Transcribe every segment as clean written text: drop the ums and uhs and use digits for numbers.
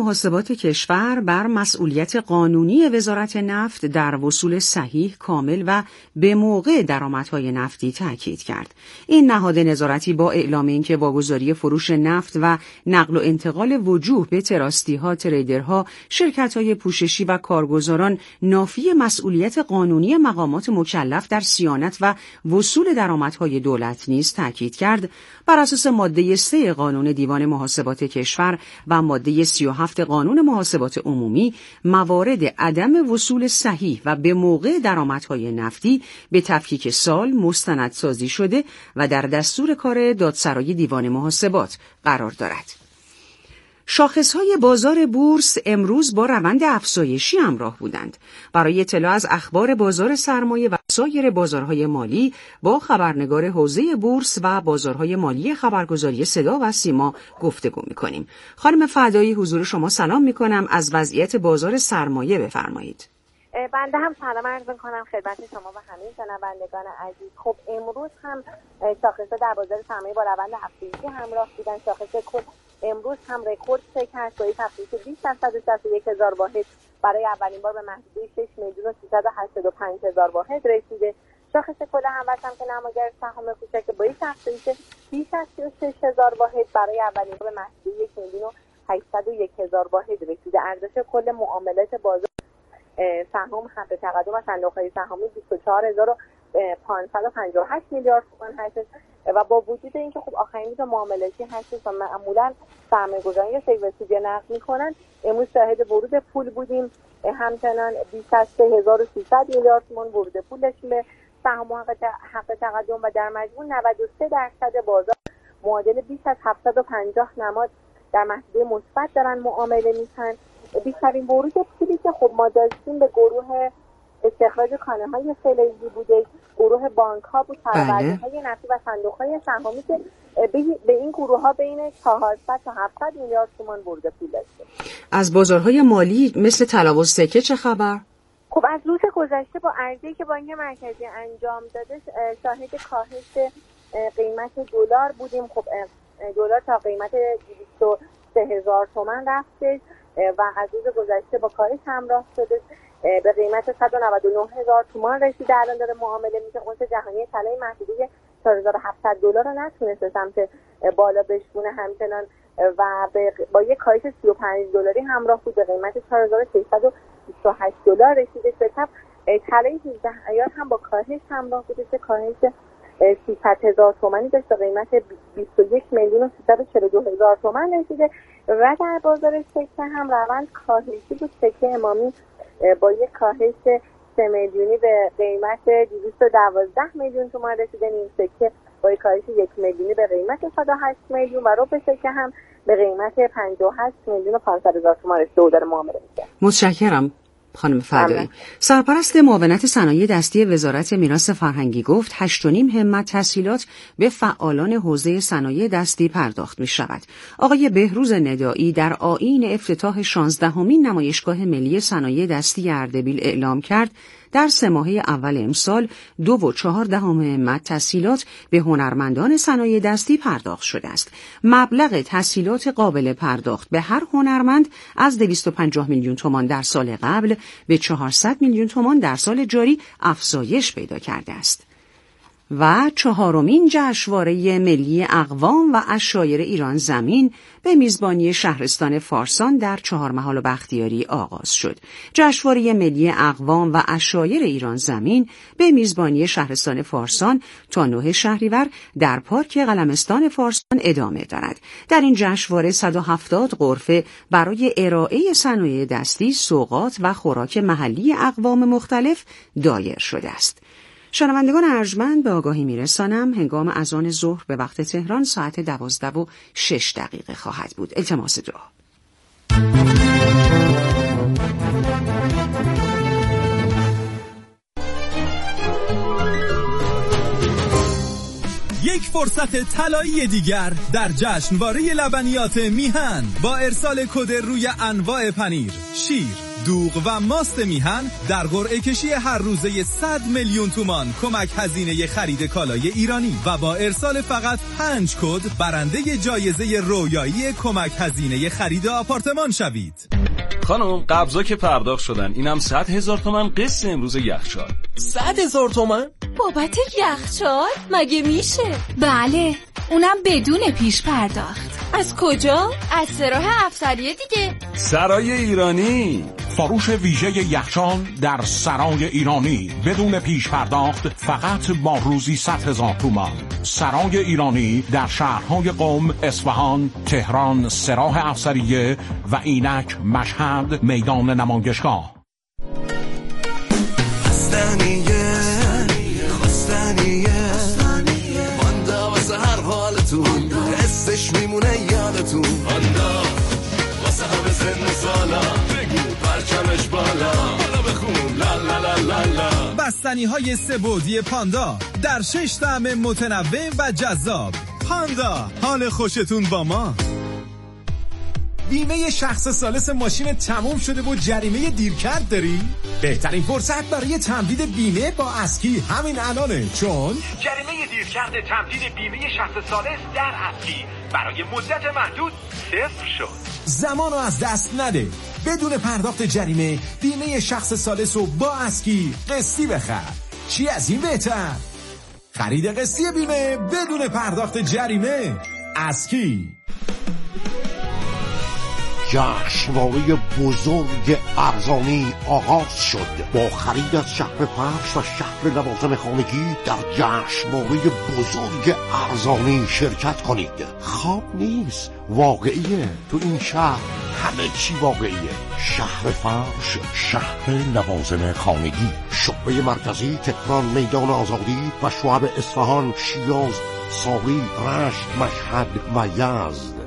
محاسبات کشور بر مسئولیت قانونی وزارت نفت در وصول صحیح، کامل و به موقع درآمدهای نفتی تاکید کرد. این نهاد نظارتی با اعلام اینکه واگذاری فروش نفت و نقل و انتقال وجوه به تراستی‌ها، تریدرها، شرکت‌های پوششی و کارگزاران نافی مسئولیت قانونی مقامات مکلف در صیانت و وصول درآمدهای دولت نیز تاکید کرد. بر اساس ماده 3 قانون دیوان محاسبات کشور و ماده 37 قانون محاسبات عمومی، موارد عدم وصول صحیح و به موقع درآمدهای نفتی به تفکیک سال مستندسازی شده و در دستور کار دادسرای دیوان محاسبات قرار دارد. شاخص‌های بازار بورس امروز با روند افزایشی همراه بودند. برای اطلاع از اخبار بازار سرمایه و سایر بازارهای مالی با خبرنگار حوزه بورس و بازارهای مالی خبرگزاری صدا و سیما گفتگو می‌کنیم. خانم فدایی، حضور شما سلام می‌کنم. از وضعیت بازار سرمایه بفرمایید. بنده هم سلام عرض می‌کنم خدمت شما و همه شنوندگان عزیز. خب امروز هم شاخص‌ها در بازار سرمایه با روند افزایشی همراه بودن. شاخص کل امروز هم رکورد شکست با یک افزایش بیش از 161,000 واحد برای اولین بار به محدوده 6,385,000 واحد رسیده. شاخص کل هموطن هم که نماگر سهام کوچک با یک افزایش بیش از 36,000 واحد برای اولین بار به محدوده 1,801,000 واحد رسیده. ارزش کل معاملات بازار سهام حق تقدم و صندوق‌های سهامی 24,558 میلیارد تومان هست و با وجود اینکه خب آخرین روز معاملاتی هست و معمولا سرمایه‌گذاران یا سیوسیدی نقد میکنن، امروز شاهد ورود پول بودیم. همچنان بیش از 3,300 میلیارد تومان ورود پول داشتیم به سهام حق تقدم و در مجموع 93% بازار معادل بیش از 750 نماد در محدوده مثبت دارن معامله میشن. بیشترین ورود پولی که خب ما داشتیم به گروه استخراج کانال‌های فلزی بوده، گروه بانک‌ها بود، فرآورده‌های نفتی و صندوق‌های سهامی که به این گروه‌ها بین 400 تا 700 میلیارد تومان ورود پول داشته. از بازارهای مالی مثل طلا و سکه چه خبر؟ خب از روز گذشته با عرضه‌ای که بانک مرکزی انجام داده شاهد کاهش قیمت دلار بودیم. خب دلار تا قیمت 203,000 تومان رفتش و از روز گذشته با کاهش همراه شده به قیمت 199,000 تومان رسیده. الان داره معامله میشه. اونچه جهانی طلای محدوده 4,700 رو نتونسته سمت بالا بشونه همچنان و با یک کاهش $35 همراه بود به قیمت 4,628 رسیده. شتاب طلای 18 ایار هم با کاهش همراه بوده که کاهش 300,000 تومانی داشت به قیمت 21,342,000 تومان رسیده و در بازار سکه هم روند کاهشی بود. سکه امامی با یک کاهش 3 میلیونی به قیمت 212 میلیون تومان رسیده. نیم سکه با یک کاهش 1 میلیونی به قیمت 108 میلیون و ربع سکه هم به قیمت 58,500,000 تومان رسیده و داره معامله میشه. متشکرم خانم فدایی. سرپرست معاونت صنایع دستی وزارت میراث فرهنگی گفت 8.5 همت تسهیلات به فعالان حوزه صنایع دستی پرداخت می شود. آقای بهروز ندایی در آیین افتتاح 16مین نمایشگاه ملی صنایع دستی اردبیل اعلام کرد در 3 ماهه اول امسال 2.4 همت تسهیلات به هنرمندان صنایع دستی پرداخت شده است. مبلغ تسهیلات قابل پرداخت به هر هنرمند از 250 میلیون تومان در سال قبل به 400 میلیون تومان در سال جاری افزایش پیدا کرده است. و 4مین جشنواره ملی اقوام و عشایر ایران زمین به میزبانی شهرستان فارسان در 4 محال و بختیاری آغاز شد. جشنواره ملی اقوام و عشایر ایران زمین به میزبانی شهرستان فارسان تا 9 شهریور در پارک قلمستان فارسان ادامه دارد. در این جشنواره 170 غرفه برای ارائه صنایع دستی، سوغات و خوراک محلی اقوام مختلف دایر شده است. شنوندگان ارجمند به آگاهی میرسانم هنگام اذان ظهر به وقت تهران ساعت 12:06 خواهد بود. التماس دعا. یک فرصت طلایی دیگر در جشنواره لبنیات میهن با ارسال کد روی انواع پنیر، شیر، دوغ و ماست میهن در قرعه کشی هر روزه 100 میلیون تومان کمک هزینه خرید کالای ایرانی و با ارسال فقط 5 کد برنده جایزه رویایی کمک هزینه خرید آپارتمان شوید. خانم قبضا که پرداخت شدن، اینم 100,000 تومان قسط امروز یخچال. 100,000 تومان؟ بابت یخچال؟ مگه میشه؟ بله، اونم بدون پیش پرداخت. از کجا؟ از سراح افسریه دیگه. سرای ایرانی. فروش ویژه یخچال در سرای ایرانی بدون پیش پرداخت فقط با روزی 100,000 تومان. سرای ایرانی در شهرهای قم، اصفهان، تهران، سراح افسریه و اینک، مشهد، میدان نمایشگاه. واندا واسه هر حالتون حسش میمونه یادتون. واندا واسه همه سن و سالا بگو پرچمش بالا بخون لا لا لا لا لا. بستنی های سه‌بعدی پاندا در 6 طعم متنوع و جذاب. پاندا، حال خوشتون با ما. بیمه شخص ثالث ماشین تموم شده و جریمه دیرکرد داری؟ بهترین فرصت برای تمدید بیمه با اسکی همین الانه، چون جریمه دیرکرد تمدید بیمه شخص ثالث در اسکی برای مدت محدود 0 شد. زمانو از دست نده. بدون پرداخت جریمه بیمه شخص ثالث رو با اسکی قسطی بخر. چی از این بهتر؟ خرید قسطی بیمه بدون پرداخت جریمه. اسکی. جشنواره بزرگ ارزانی آغاز شد. با خرید از شهر فرش و شهر لوازم خانگی در جشنواره بزرگ ارزانی شرکت کنید. خواب نیست، واقعیه. تو این شهر همه چی واقعیه. شهر فرش، شهر لوازم خانگی، شعبه مرکزی تهران، میدان آزادی و شعب اصفهان، شیراز، ساری، رشت، مشهد و یزد.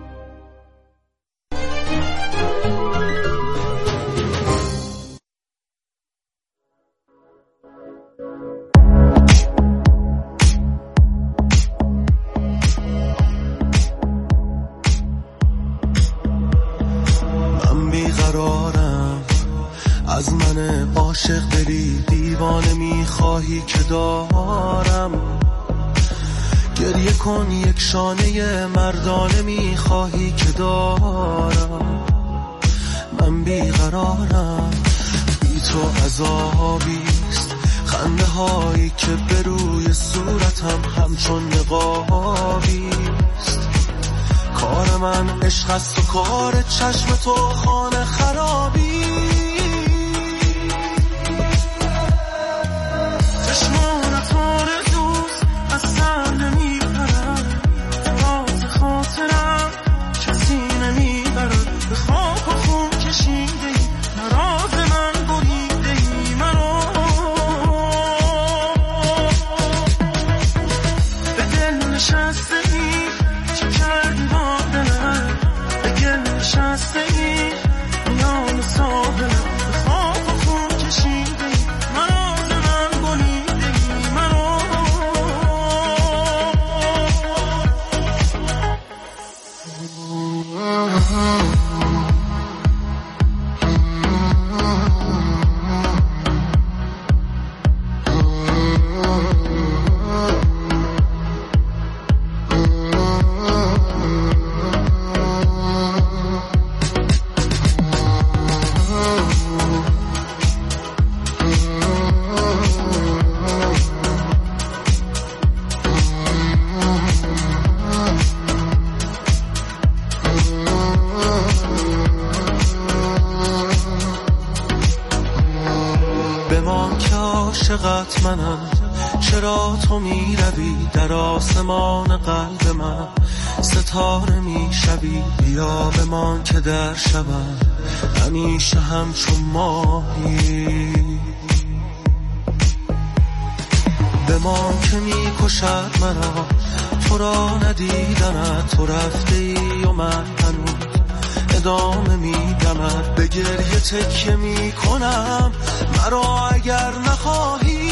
از من عاشق دلی دیوانه میخواهی که دارم. گریه کن یک شانه مردانه میخواهی که دارم. من بیقرارم، بی تو عذابیست. خنده هایی که به روی صورتم همچون نقابیست. کار من عشق است و کار چشم تو خانه خرابی. چشمانت آرزوست از سر نمیبرد. راز خاطرم کسی نمیبرد. به خاک و خون کشیده ای نراز من بریده ای منو. به دل نشسته ای چه کردی با دلم. به گل نشسته ای میان ساحلم. به خاک و خون کشیده ای نراز من بریده ای منو. بمان که عاشقت منم. چرا تو می روی در آسمان قلب من. ستاره می شوی بیا بمان که در شبم همیشه همچون ماهی. بمان که می کشد مرا تو را ندیدنت. تو رفته ای و من هنوز ادامه میدمد. به گریه تکیه میکنم مرا اگر نخواهی.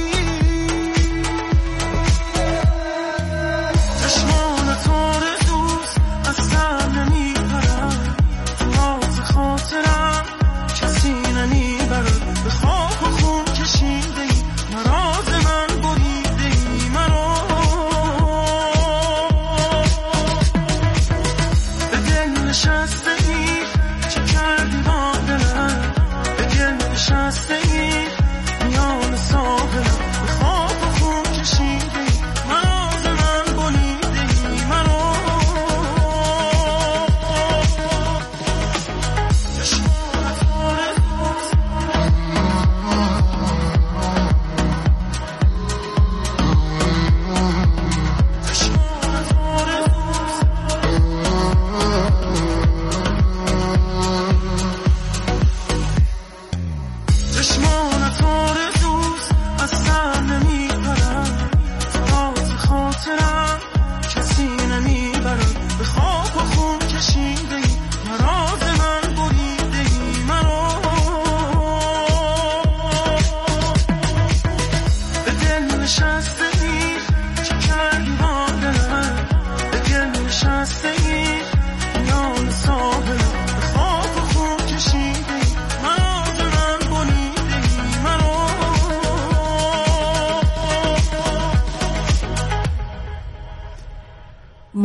چشمانت آرزوست از سر نمیبرد. راز خاطرم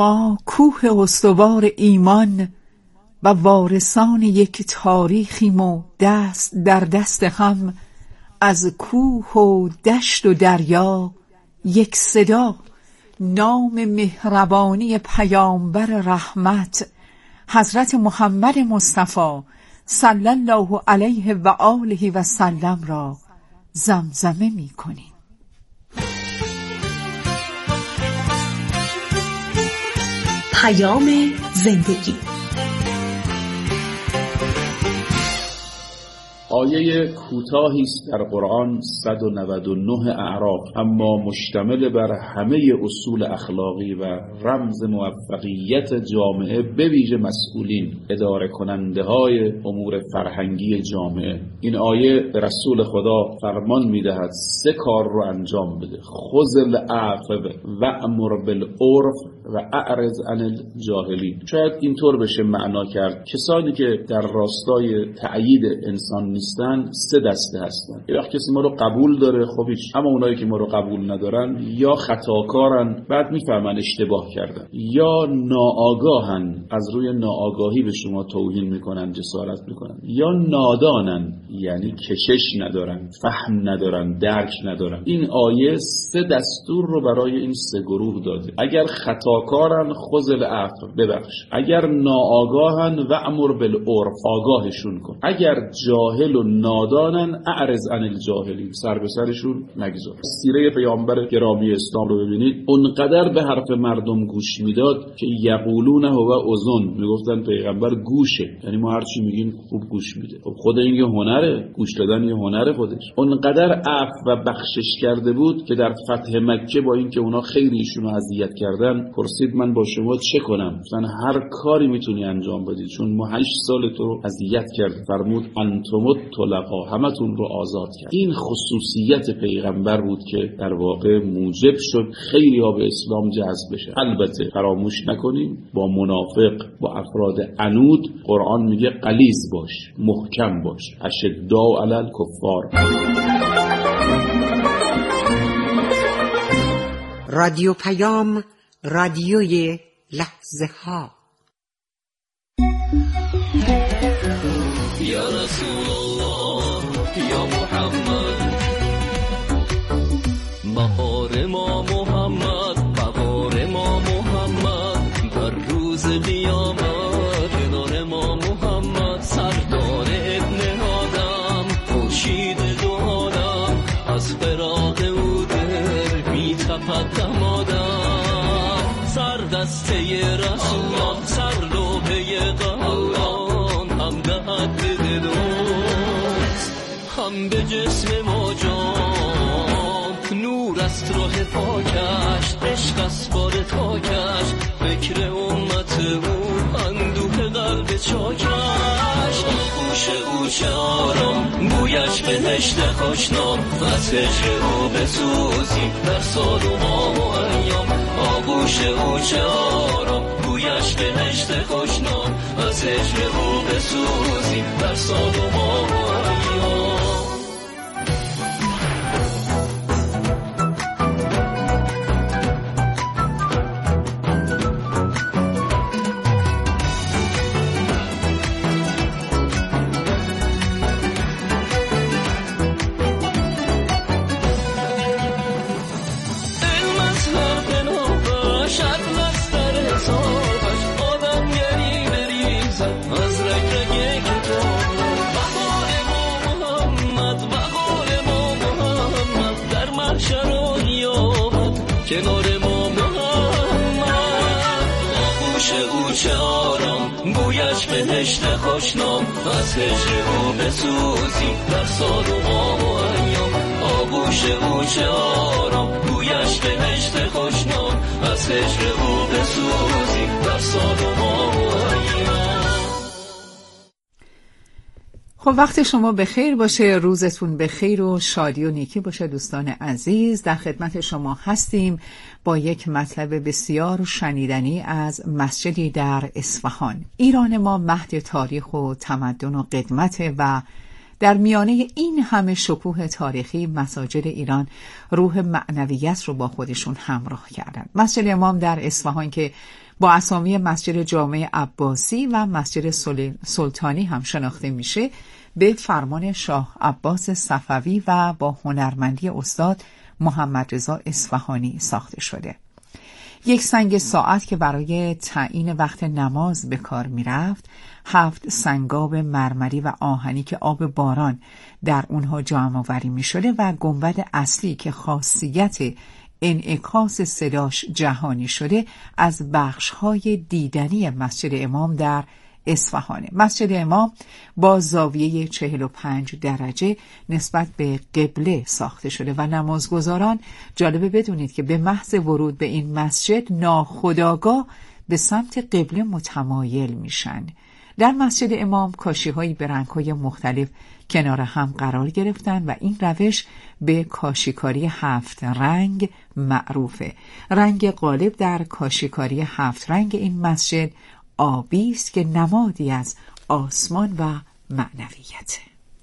ما کوه استوار ایمان و وارثان یک تاریخیم و دست در دست هم، از کوه و دشت و دریا یک صدا، نام مهربانی پیامبر رحمت حضرت محمد مصطفی صلی الله علیه و آله و سلم را زمزمه می کنیم. زندگی. آیه کوتاهی است در قرآن 199 اعراف، اما مشتمل بر همه اصول اخلاقی و رمز موفقیت جامعه، به ویژه مسئولین، اداره کننده های امور فرهنگی جامعه. این آیه به رسول خدا فرمان میدهد 3 کار رو انجام بده: خذ العفو وأمر بالعرف و اعرض عن الجاهلین. شاید اینطور بشه معنا کرد کسانی که در راستای تأیید انسان نیستن 3 دسته هستن. یه وقت کسی ما رو قبول داره، خب هیچ، اما اونایی که ما رو قبول ندارن یا خطاکارن، بعد میفهمن اشتباه کردن، یا ناآگاهن، از روی ناآگاهی به شما توهین میکنن، جسارت میکنن، یا نادانن، یعنی کشش ندارن، فهم ندارن، درک ندارن. این آیه 3 دستور رو برای این 3 گروه داده. اگر خطاکارن خذ العفو، ببخش. اگر ناآگاهن و امر بالعرف، آگاهشون کن. اگر جاهل و نادانن اعرض عن الجاهلین، سر به سرشون نگذار. سیره پیامبر گرامی اسلام رو ببینید، اونقدر به حرف مردم گوش میداد که یقولون هو اذن، میگفتن پیغمبر گوشه، یعنی ما هر چی میگیم خوب گوش میده. خب خود این یه هنره، گوش دادن یه هنره خودش. اونقدر عفو و بخشش کرده بود که در فتح مکه با اینکه اونا خیلی ایشونو اذیت کردن، پرسید من با شما چه کنم؟ گفتن هر کاری میتونی انجام بدی، چون ما 8 سال تو رو اذیت کردیم. فرمود انتم الطلقا، همتون رو آزاد کرد. این خصوصیت پیغمبر بود که در واقع موجب شد خیلی ها به اسلام جذب بشه. البته فراموش نکنیم با منافق، با افراد عنود، قرآن میگه غلیظ باش، محکم باش، اشداء علی الکفار. رادیو پیام، رادیوی لحظه ها. یا رسول الله، یا محمد، بهار ما محمد، بهار ما محمد، در روز قیامت کنار ما محمد، سردار ابن آدم، خورشید دو عالم، از فراق او دل می‌تپد دمادم، سر دسته رسول، سر لوحه قلبان، هم دهد به دلوست، هم به جسم ما جان، نور است راه پاکش، عشق است بار تاکش، فکر امت او، اندوه قلب چاکش، گوش او چه آرام، بویش بهشت خوشنام، از هجر او بسوزیم در سال و ماه و ایام، آغوش او چه آرام، بویش بهشت خوشنام، از هجر او بسوزیم در سال و ماه و ایام. کنار ما محمد، آغوش او چه آرام، بویش بهشت خوشنام، از هجر او بسوزیم در سال و ماه و ایام، آغوش او چه آرام، بویش بهشت خوشنام، از هجر او بسوزیم در سال و ماه و ایام. خب وقت شما بخیر باشه، روزتون بخیر و شادی و نیکی باشه دوستان عزیز. در خدمت شما هستیم با یک مطلب بسیار شنیدنی از مسجدی در اصفهان. ایران ما مهد تاریخ و تمدن و قدمت و در میانه این همه شکوه تاریخی مساجد ایران روح معنویت رو با خودشون همراه کردن. مسجد امام در اصفهان که با اسامی مسجد جامع عباسی و مسجد سلطانی هم شناخته میشه، به فرمان شاه عباس صفوی و با هنرمندی استاد محمد رضا اصفهانی ساخته شده. یک سنگ ساعت که برای تعیین وقت نماز به کار می رفت، 7 سنگاب مرمری و آهنی که آب باران در اونها جمع آوری می شده و گنبد اصلی که خاصیت انعکاس صداش جهانی شده از بخش‌های دیدنی مسجد امام در اصفهان. مسجد امام با زاویه 45 درجه نسبت به قبله ساخته شده و نمازگزاران، جالبه بدونید که به محض ورود به این مسجد ناخودآگاه به سمت قبله متمایل میشن. در مسجد امام کاشی‌هایی به رنگ‌های مختلف کنار هم قرار گرفتن و این روش به کاشیکاری 7 رنگ معروفه. رنگ غالب در کاشیکاری 7 رنگ این مسجد آبی است که نمادی از آسمان و معنویت.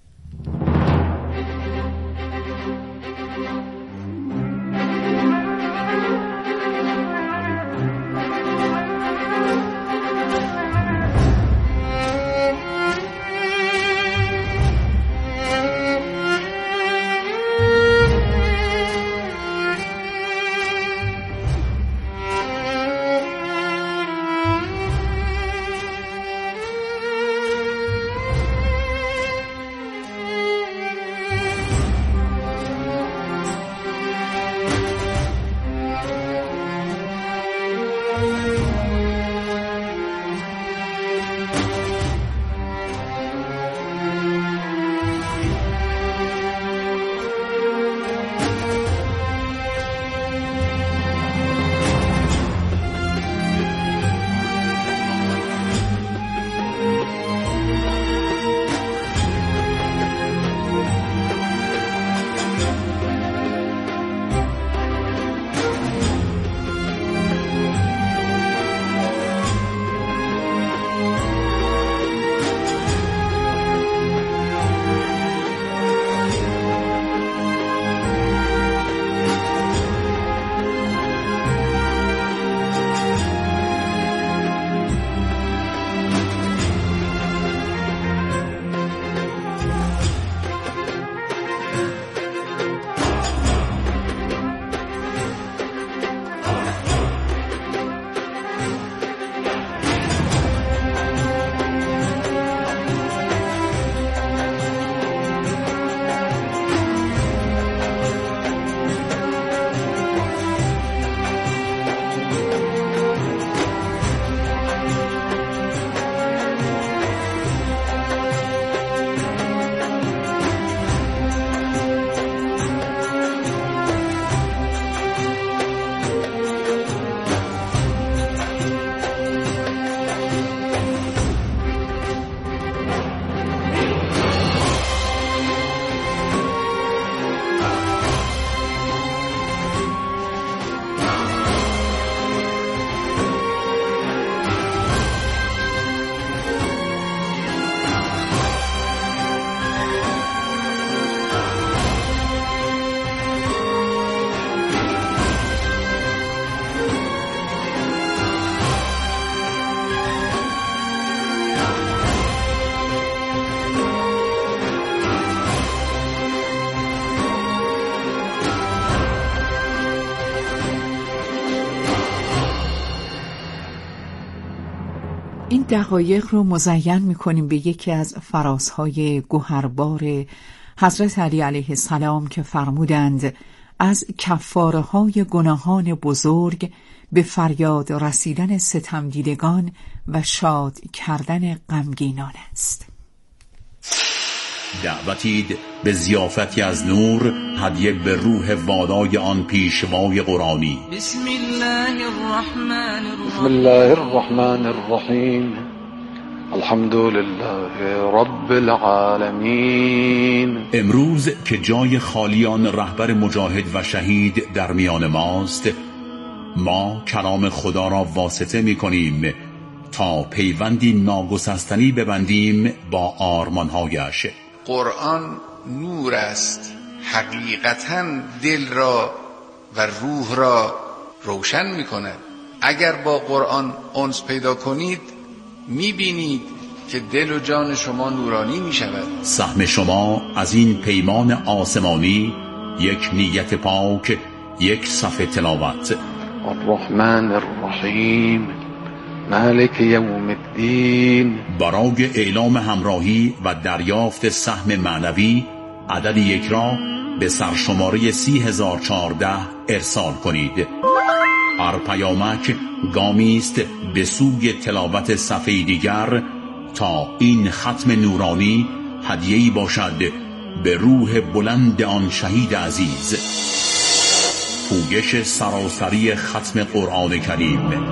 این دقایق رو مزین می‌کنیم به یکی از فرازهای گوهربار حضرت علی علیه السلام که فرمودند از کفاره‌های گناهان بزرگ به فریاد رسیدن ستمدیدگان و شاد کردن غمگینان است. دعوتید به ضیافتی از نور، هدیه به روح وادای آن پیشوای قرآنی. بسم الله الرحمن الرحیم. الحمد لله رب العالمین. امروز که جای خالیان رهبر مجاهد و شهید در میان ماست، ما کلام خدا را واسطه می کنیم تا پیوندی ناگسستنی ببندیم با آرمانهایش. قرآن نور است، حقیقتاً دل را و روح را روشن می کند. اگر با قرآن انس پیدا کنید میبینید که دل و جان شما نورانی میشود. سهم شما از این پیمان آسمانی یک نیت پاک، یک صفحه تلاوت. الرحمن الرحیم مالک یوم الدین. برای اعلام همراهی و دریافت سهم معنوی عدد یک را به سرشماره 30014 ارسال کنید. هر پیامک گامی است به سوی تلاوت صفحه دیگر تا این ختم نورانی هدیه‌ای باشد به روح بلند آن شهید عزیز. پویش سراسری ختم قرآن کریم.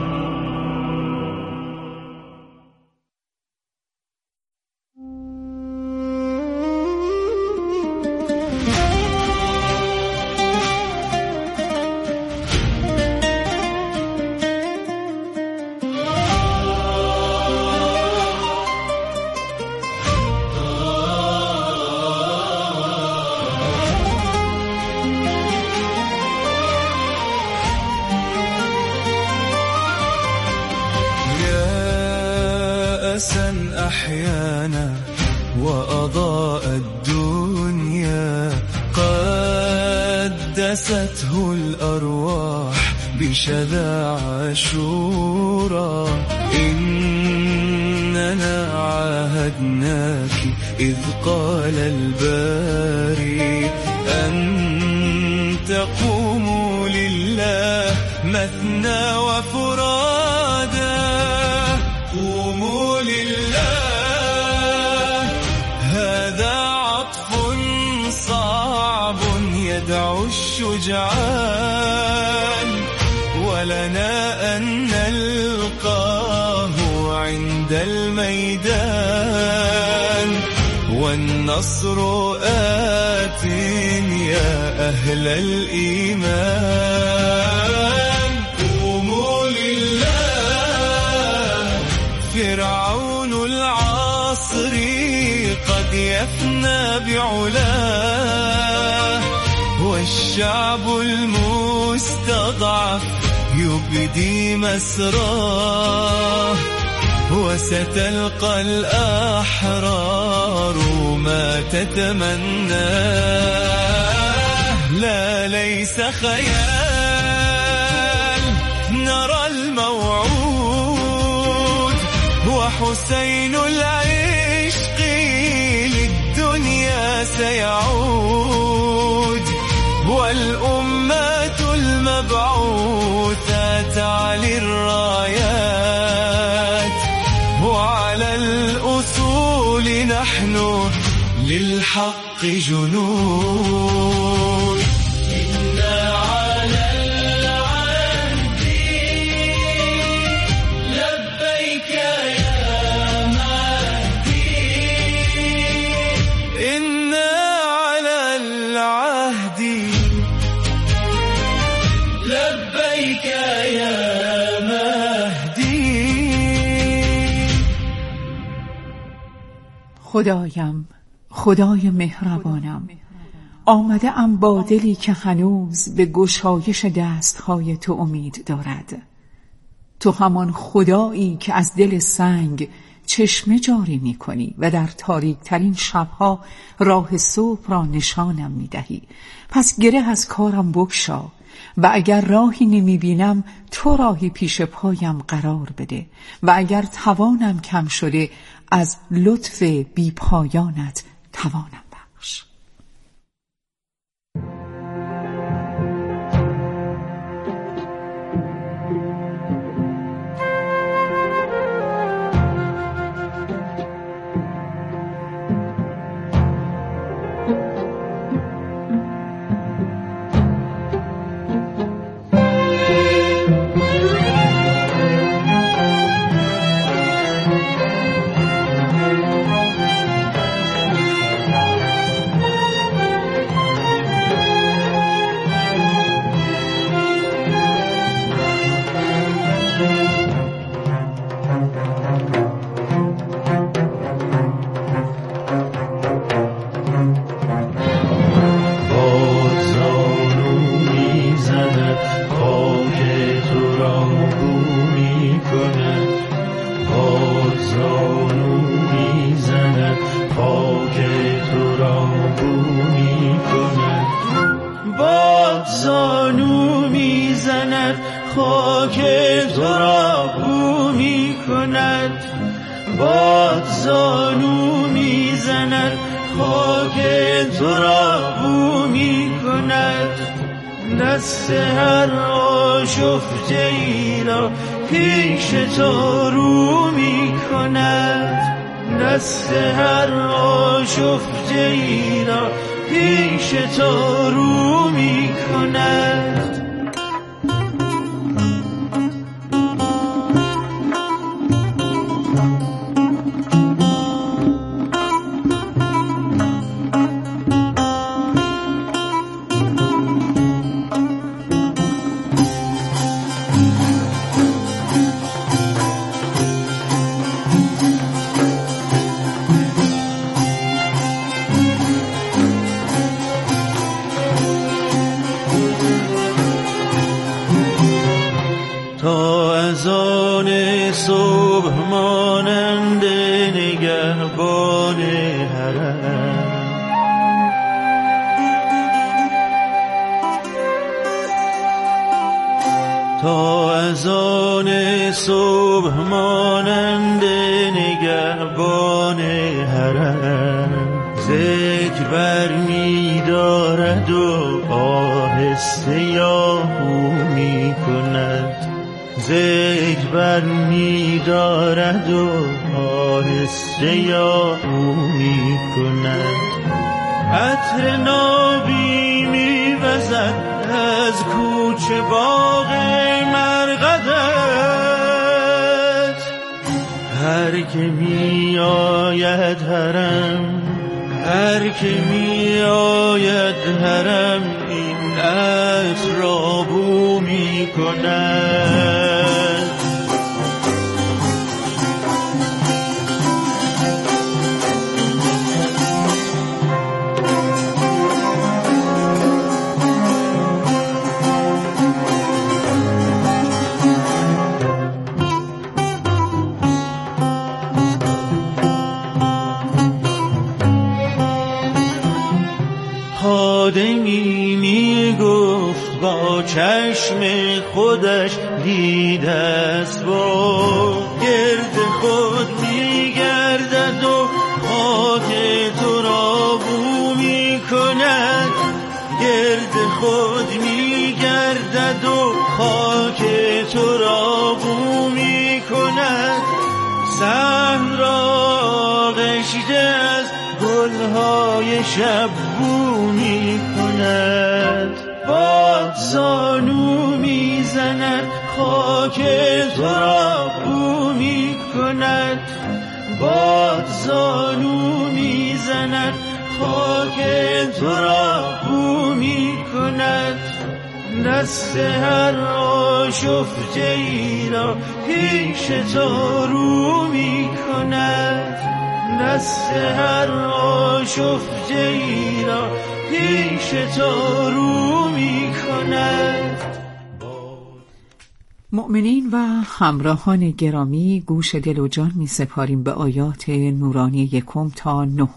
أحيانا وأضاء الدنيا قدسته الأرواح بشذا عاشورا. إننا عاهدناك إذ قال الباري أن تقوموا لله مثنى وفرادا. قوموا لله هذا عطف صعب يدعو الشجعان ولنا أن نلقاه عند الميدان والنصر آت يا أهل الإيمان. قوموا لله فرعون العصر قد يفنى بعلاه والشعب المستضعف يبدي مسراه وستلقى الأحرار ما تتمناه. لا ليس خيال نرى الموعود وحسين العشق للدنيا سيعود والأمات المبعوثات على الرايات وعلى الأصول نحن للحق جنود. إنا على العهد لبيك يا مهدي. إنا على العهد لبيك يا مهدي. خدایم، خدای مهربانم، آمده ام با دلی که هنوز به گشایش دستهای تو امید دارد. تو همان خدایی که از دل سنگ چشمه جاری می کنی و در تاریک ترین شبها راه صبح را نشانم می دهی. پس گره از کارم بگشا و اگر راهی نمی بینم تو راهی پیش پایم قرار بده و اگر توانم کم شده از لطف بی پایانت توانم بخش. تو را بو می کند. باد زانو می زند خاک تو را بو می کند. باد زانو می زند خاک تو را بو می کند. دست هر آشفته ای را پیش تو رو می کند. دست هر آشفته ای را پیش تو رو می کند. تا از آن صبح مانند نگهبان حرم، تا از آن صبح مانند نگهبان حرم، ذکر بر می دارد و آهسته یاهو می کند. ذکر بر می دارد و آهسته یاهو می کند. عطر نابی می وزد از کوچه باغ مرقدت. هر که می آید حرم، هر که می آید حرم، این عطر را بو می کند. خادمی می گفت با چشم خودش دیده است با گرد خود می گردد و خاک تو را بو می کند. گرد خود می گردد و خاک تو را بو می کند. صحن را آغشته از گلهای شب بو می کند. باد زانو می زند خاک تو را بو می کند. باد زانو می زند خاک تو را بو می کند. دست هر آشفته ای را پیش تو رو می کند. دست هر آشفته ای را پیش تو رو می کند. مؤمنین و همراهان گرامی، گوش دل و جان می سپاریم به آیات نورانی 1 تا 9.